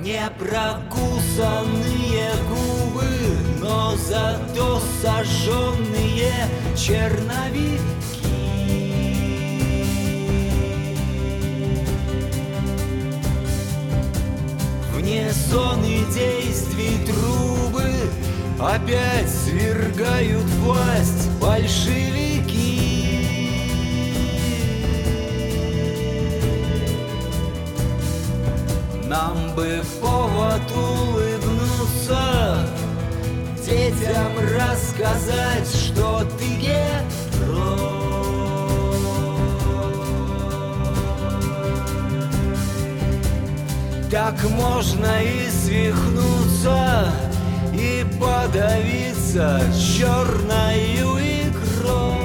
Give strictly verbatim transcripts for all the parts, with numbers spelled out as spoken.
Не прокусанные губы, но зато сожженные черновики. Вне сон и действий трубы опять свергают власть большевики. Нам бы повод улыбнуться, детям рассказать, что ты герой. Так можно и свихнуться, и подавиться черною икрой.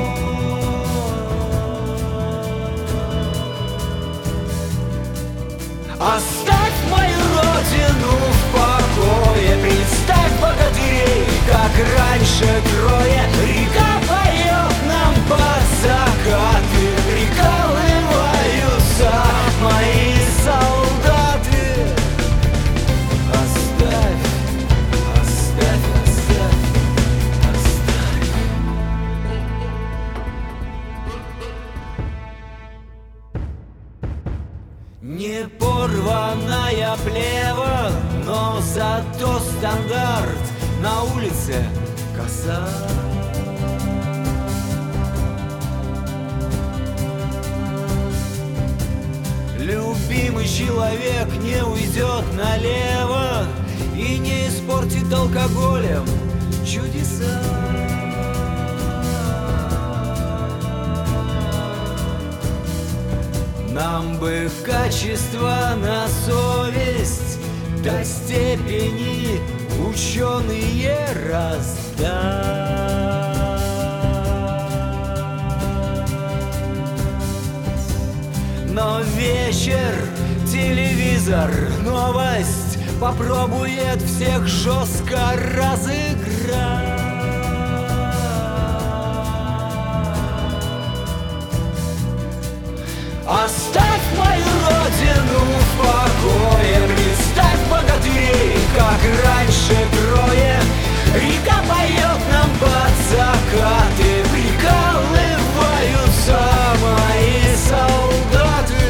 Оставь мою родину в покое, представь богатырей, как раньше трое. Река поет нам под закаты, прикалываются мои солдаты. Оставь, оставь, оставь, оставь. Не порваная плева, но зато стандарт на улице коса. Любимый человек не уйдет налево и не испортит алкоголем чудеса. Нам бы качество на совесть до степени ученые раздать. Но вечер, телевизор, новость попробует всех жестко разыграть. Оставь мою родину в покое, представь богатырей, как раньше трое. Река поет нам под закаты, прикалываются мои солдаты.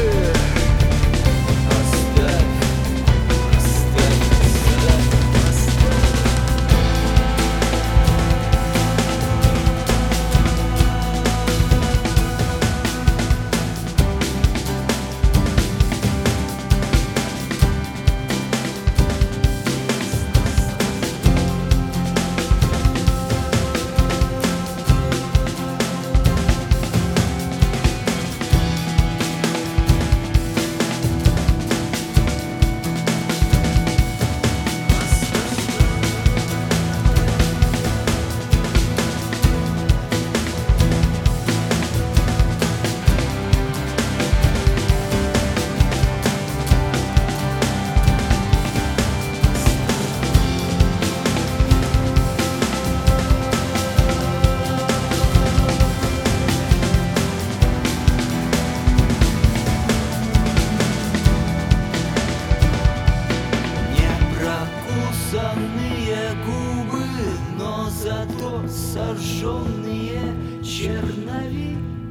Оставь, оставь, оставь, оставь. Губы, но зато сожженные черновики.